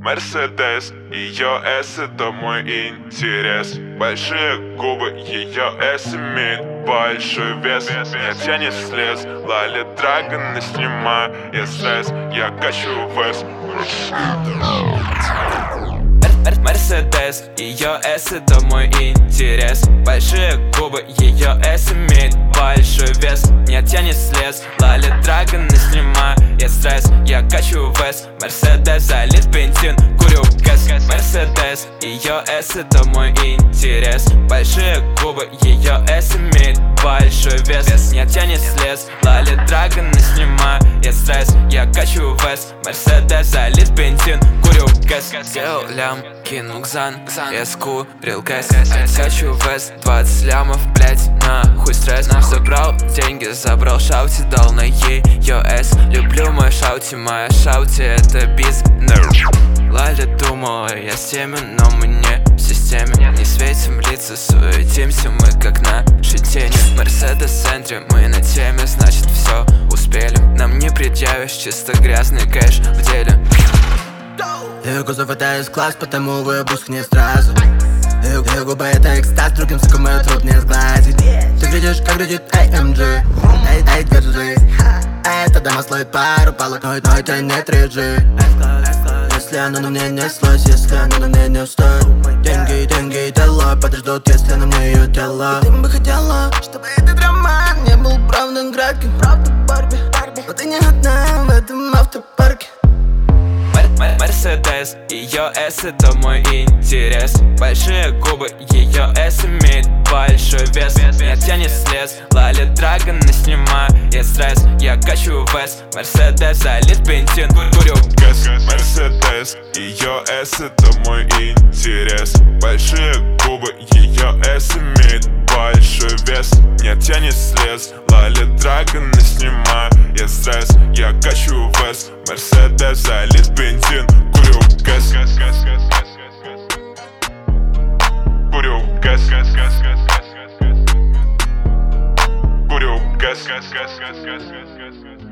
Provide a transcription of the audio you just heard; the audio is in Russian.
Мерседес, ее S — это мой интерес. Большие губы, ее S имеет большой вес. Меня тянет слез, Лали Драгон, не снимаю я стресс. Я качу вес. Мерседес, ее S — это мой интерес. Большие губы, ее S имеет большой вес. Меня тянет слез, Лали Драгон, не снимаю я стресс. Я качу вес, Мерседес, залит бензин, курю гэс. Мерседес, ее S — это мой интерес. Большие губы, ее S имеет большой вес. Меня тянет слез, Лали Драгон, не снимаю я стресс. Я качу вес, Мерседес, залит бензин, курю гэс. Сделал лям, кинул кзан, я скурил гэс. Качу вес, 20 лямов, блять, нахуй стресс. Забрал деньги, забрал шаути, дал на ее S. Люблю мою моя шаути это биз. Лали думала, я с теми, но мы не в системе. Не светим лица, суетимся мы как наши тени. Мерседес в центре, мы на теме, значит все успели. Нам не предъявишь, чисто грязный кэш в деле. Ее кузов это S-класс, потому выпуск не сразу. Ее губы это экстаз, другим сукам ее труднее сглазить. Ты глядишь, как глядит AMG. Эй, держись. Это дама слоит пару палок, но это не 3G. Если оно на мне не слось, если оно на мне не стоит. Деньги и дела подождут, если на мне ее дела. Ты бы хотела, чтобы этот роман не был правдой градким. Правда Барби, но ты не одна в этом автопарке. Мерседес, ее S — это мой интерес. Большие губы, ее S имеет большой вес. Меня тянет слез, Лали Драгон, не снимаю я стресс. Я качу вес, Мерседес, залит бензин, курю гэс. Мерседес, ее S — это мой интерес. Большие губы, ее S имеет большой вес. Меня тянет слез, Лали Драгон, не снимаю я стресс. Я качу вес, Мерседес, залит бензин, курю гэс. Курю гэс. Курю гэс.